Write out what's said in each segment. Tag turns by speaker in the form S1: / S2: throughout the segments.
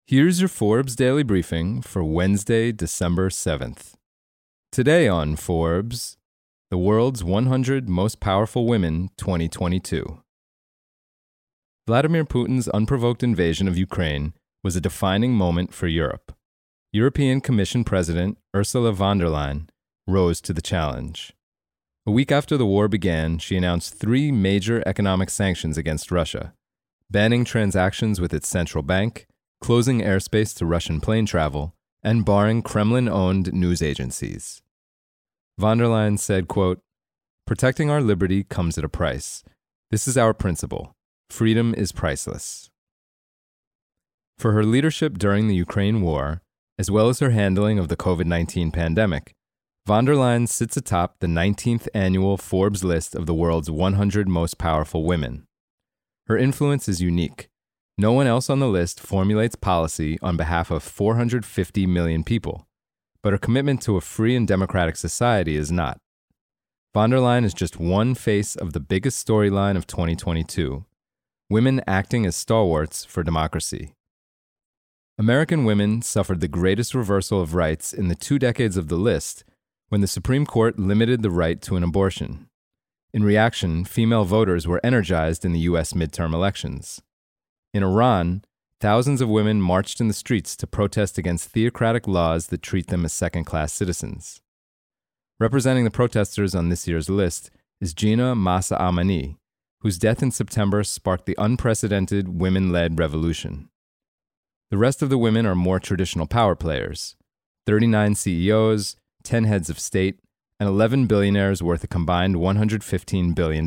S1: Here's your Forbes Daily Briefing for Wednesday, December 7th. Today on Forbes, the world's 100 most powerful women 2022. Vladimir Putin's unprovoked invasion of Ukraine was a defining moment for Europe. European Commission President Ursula von der Leyen rose to the challenge. A week after the war began, she announced 3 major economic sanctions against Russia, banning transactions with its central bank, closing airspace to Russian plane travel, and barring Kremlin-owned news agencies. Von der Leyen said, quote, "Protecting our liberty comes at a price. This is our principle. Freedom is priceless." For her leadership during the Ukraine war, as well as her handling of the COVID-19 pandemic, von der Leyen sits atop the 19th annual Forbes list of the world's 100 most powerful women. Her influence is unique. No one else on the list formulates policy on behalf of 450 million people, but her commitment to a free and democratic society is not. Von der Leyen is just one face of the biggest storyline of 2022, women acting as stalwarts for democracy. American women suffered the greatest reversal of rights in the 2 decades of the list when the Supreme Court limited the right to an abortion. In reaction, female voters were energized in the U.S. midterm elections. In Iran, thousands of women marched in the streets to protest against theocratic laws that treat them as second-class citizens. Representing the protesters on this year's list is Jina Mahsa Amini, whose death in September sparked the unprecedented women-led revolution. The rest of the women are more traditional power players: 39 CEOs, 10 heads of state, and 11 billionaires worth a combined $115 billion.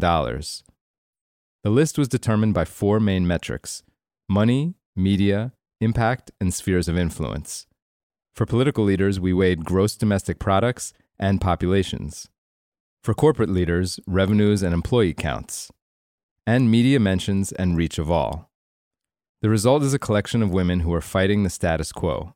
S1: The list was determined by 4 main metrics: money, media, impact, and spheres of influence. For political leaders, we weighed gross domestic products and populations. For corporate leaders, revenues and employee counts. And media mentions and reach of all. The result is a collection of women who are fighting the status quo.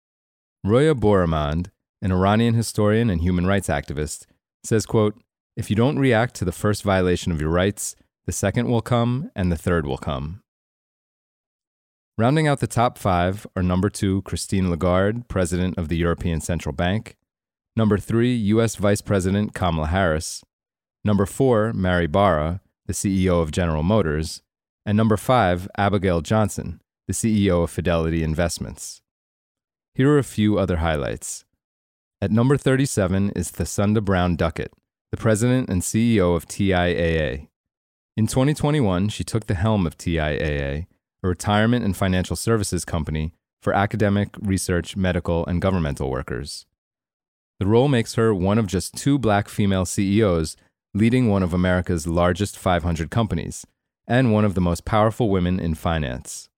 S1: Roya Boramand, an Iranian historian and human rights activist, says, quote, "If you don't react to the first violation of your rights, the second will come and the third will come." Rounding out the top 5 are number 2, Christine Lagarde, President of the European Central Bank, number 3, U.S. Vice President Kamala Harris, number 4, Mary Barra, the CEO of General Motors, and number 5, Abigail Johnson, the CEO of Fidelity Investments. Here are a few other highlights. At number 37 is Thasunda Brown Duckett, the President and CEO of TIAA. In 2021, she took the helm of TIAA, a retirement and financial services company for academic, research, medical, and governmental workers. The role makes her one of just 2 black female CEOs leading one of America's largest 500 companies, and one of the most powerful women in finance.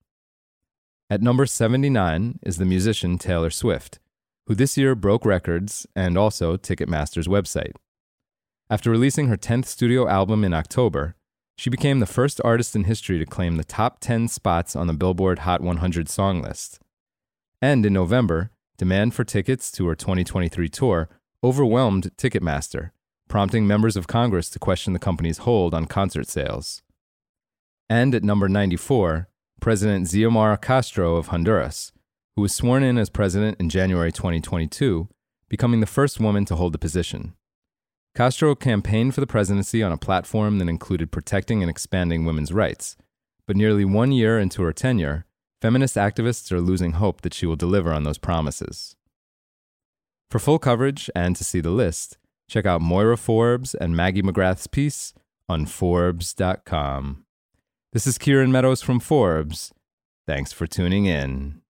S1: At number 79 is the musician Taylor Swift, who this year broke records and also Ticketmaster's website. After releasing her 10th studio album in October, she became the first artist in history to claim the top 10 spots on the Billboard Hot 100 song list. And in November, demand for tickets to her 2023 tour overwhelmed Ticketmaster, prompting members of Congress to question the company's hold on concert sales. And at number 94, President Xiomara Castro of Honduras, who was sworn in as president in January 2022, becoming the first woman to hold the position. Castro campaigned for the presidency on a platform that included protecting and expanding women's rights, but nearly 1 year into her tenure, feminist activists are losing hope that she will deliver on those promises. For full coverage and to see the list, check out Moira Forbes and Maggie McGrath's piece on Forbes.com. This is Kieran Meadows from Forbes. Thanks for tuning in.